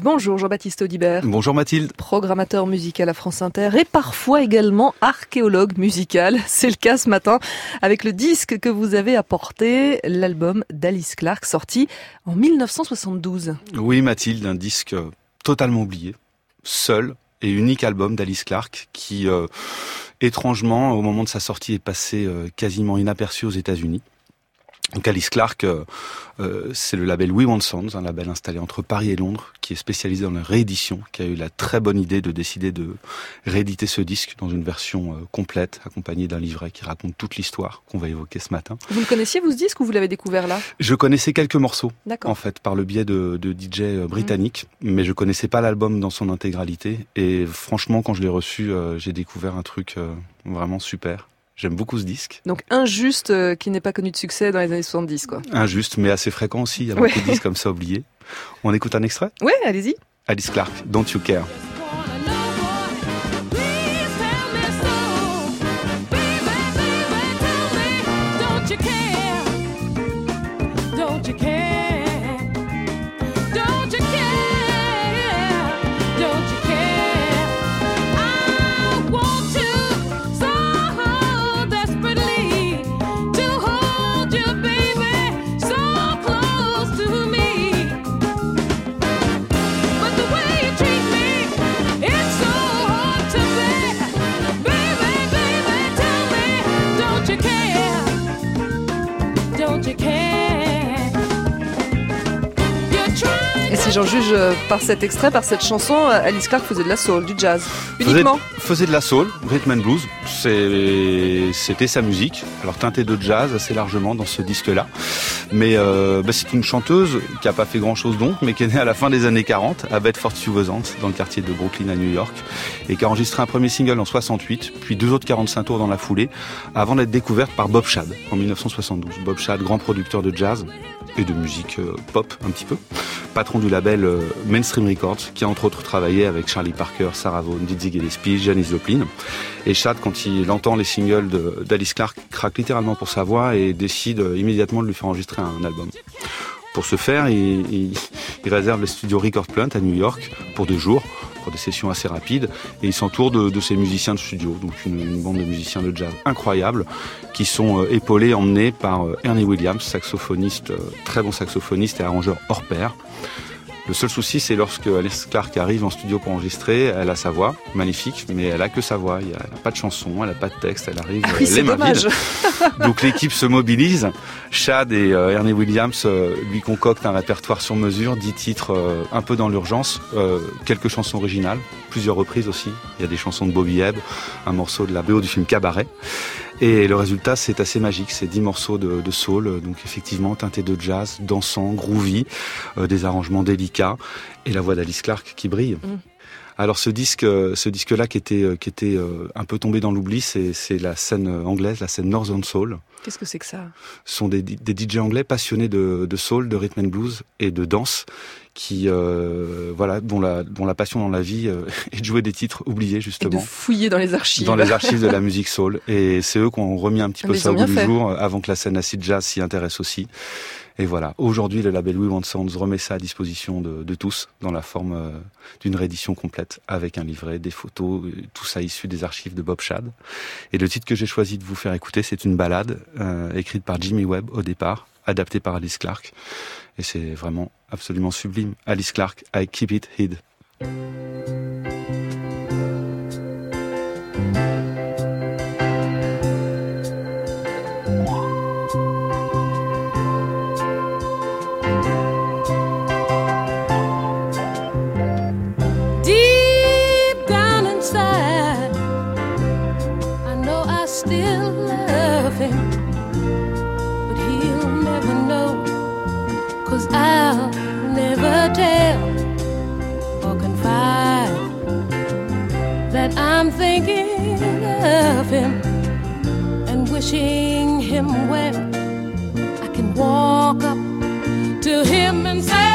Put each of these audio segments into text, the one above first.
Bonjour Jean-Baptiste Audibert. Bonjour Mathilde. Programmateur musical à France Inter et parfois également archéologue musical. C'est le cas ce matin avec le disque que vous avez apporté, l'album d'Alice Clark sorti en 1972. Oui Mathilde, un disque totalement oublié, seul et unique album d'Alice Clark qui, étrangement, au moment de sa sortie est passé quasiment inaperçu aux États-Unis. Donc Alice Clark, c'est le label We Want Sounds, un label installé entre Paris et Londres, qui est spécialisé dans la réédition, qui a eu la très bonne idée de décider de rééditer ce disque dans une version complète, accompagnée d'un livret qui raconte toute l'histoire qu'on va évoquer ce matin. Vous le connaissiez, vous, ce disque, ou vous l'avez découvert là ? Je connaissais quelques morceaux, D'accord. en fait, par le biais de DJ britanniques, mais je connaissais pas l'album dans son intégralité. Et franchement, quand je l'ai reçu, j'ai découvert un truc vraiment super. J'aime beaucoup ce disque. Donc injuste qui n'ait pas connu de succès dans les années 70, quoi. Injuste, mais assez fréquent aussi. Il y a beaucoup de disques comme ça oubliés. On écoute un extrait ? Oui, allez-y. Alice Clark, Don't You Care. Et si j'en juge par cet extrait, par cette chanson, Alice Clark faisait de la soul, du jazz, uniquement. Faisait de la soul, rhythm and blues, c'était sa musique. Alors teintée de jazz assez largement dans ce disque-là. Mais c'est une chanteuse qui a pas fait grand-chose donc, mais qui est née à la fin des années 40 à Bedford-Stuyvesant, dans le quartier de Brooklyn à New York, et qui a enregistré un premier single en 68, puis 2 autres 45 tours dans la foulée, avant d'être découverte par Bob Shad en 1972. Bob Shad, grand producteur de jazz et de musique pop un petit peu, patron du label Mainstream Records, qui a entre autres travaillé avec Charlie Parker, Sarah Vaughan, Dizzy Gillespie, Janis Joplin. Et Shad, quand il entend les singles d'Alice Clark, craque littéralement pour sa voix et décide immédiatement de lui faire enregistrer un album. Pour ce faire, il réserve les studios Record Plant à New York pour 2 jours, pour des sessions assez rapides, et il s'entoure de ses musiciens de studio, donc une bande de musiciens de jazz incroyables, qui sont épaulés, emmenés par Ernie Williams, saxophoniste, très bon saxophoniste et arrangeur hors pair. Le seul souci, c'est lorsque Alice Clark arrive en studio pour enregistrer, elle a sa voix, magnifique, mais elle a que sa voix. Elle n'a pas de chanson, elle n'a pas de texte, elle arrive les mains vides. Donc l'équipe se mobilise. Shad et Ernie Williams lui concoctent un répertoire sur mesure, 10 titres un peu dans l'urgence, quelques chansons originales, plusieurs reprises aussi. Il y a des chansons de Bobby Hebb, un morceau de la BO du film Cabaret. Et le résultat, c'est assez magique. C'est 10 morceaux de soul, donc effectivement teintés de jazz, dansant, groovy, des arrangements délicats, et la voix d'Alice Clark qui brille. Alors ce disque-là qui était un peu tombé dans l'oubli, c'est la scène anglaise, la scène Northern Soul. Qu'est-ce que c'est que ça ? Ce sont des DJ anglais passionnés de soul, de rhythm and blues et de danse, qui dont la passion dans la vie est de jouer des titres oubliés justement. Et de fouiller dans les archives. Dans les archives de la musique soul. Et c'est eux qui ont remis un petit peu ça au goût du jour, avant que la scène acid jazz s'y intéresse aussi. Et voilà, aujourd'hui le label We Want Sounds remet ça à disposition de tous, dans la forme d'une réédition complète, avec un livret, des photos, tout ça issu des archives de Bob Shad. Et le titre que j'ai choisi de vous faire écouter, c'est une ballade écrite par Jimmy Webb au départ, adaptée par Alice Clark. Et c'est vraiment absolument sublime. Alice Clark, I Keep It Hid. Still love him, but he'll never know, 'cause I'll never tell or confide that I'm thinking of him and wishing him well. I can walk up to him and say,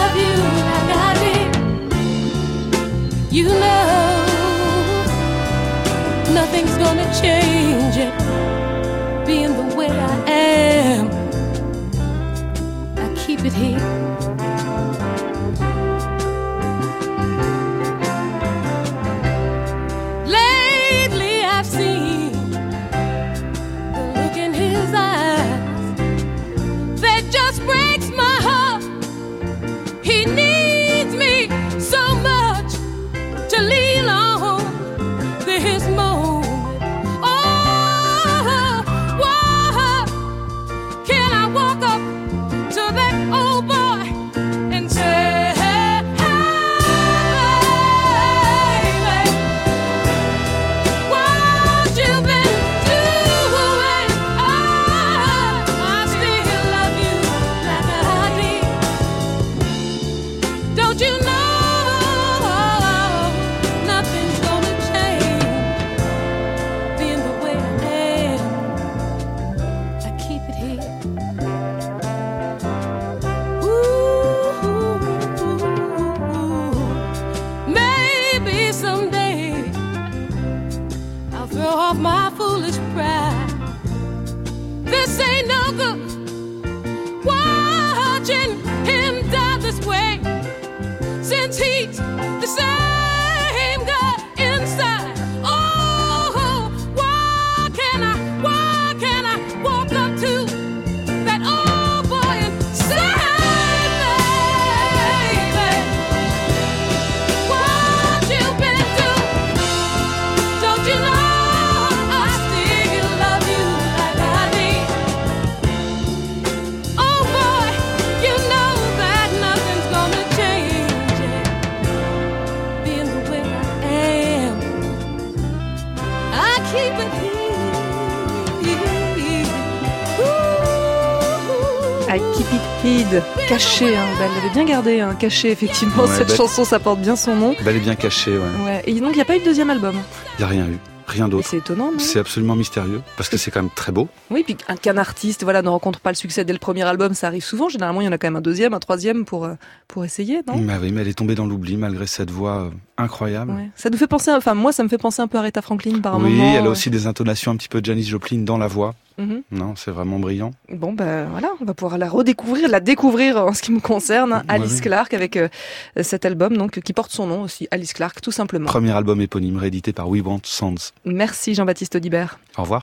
you know nothing's gonna change it. Being the way I am, I keep it here. Lately I've seen the look in his eyes that just breaks my heart. He needs me so much to lean on this moment. Oh, whoa, can I walk up to that old boy and say, hey, baby, what you been doing? I still love you like I did. Don't you know? Nothing's gonna change. Being the way I am, I keep it here. Ooh, maybe someday I'll throw off my foolish pride. This ain't no good watching him die this way, since he's the same guy inside. Oh, why can't I walk up to that old boy and say, baby, what you been through? Don't you know I still love you like I did? Oh boy, you know that nothing's gonna change it. Being the way I am, I keep it here. Ooh. I Keep It Hid, caché, hein. Elle l'avait bien gardé, hein, caché effectivement. Ouais, Cette belle. chanson, ça porte bien son nom. Elle est bien cachée, ouais. Ouais. Et donc il n'y a pas eu de deuxième album. Il n'y a rien eu, rien Et d'autre. c'est étonnant, non? C'est absolument mystérieux, parce que c'est quand même très beau. Oui, puis qu'un artiste, voilà, ne rencontre pas le succès dès le premier album, ça arrive souvent. Généralement, il y en a quand même un deuxième, un troisième pour essayer, non? Bah oui, mais elle est tombée dans l'oubli malgré cette voix incroyable. Ouais. Ça nous fait penser, enfin moi, ça me fait penser un peu à Aretha Franklin par un Oui, moment. elle a aussi des intonations un petit peu Janis Joplin dans la voix. Mhm. Non, c'est vraiment brillant. Bon, ben voilà, on va pouvoir la redécouvrir, la découvrir en ce qui me concerne, Alice oui. Clark, avec cet album donc qui porte son nom aussi, Alice Clark, tout simplement. Premier album éponyme réédité par We Want Sounds. Merci Jean-Baptiste Audibert. Au revoir.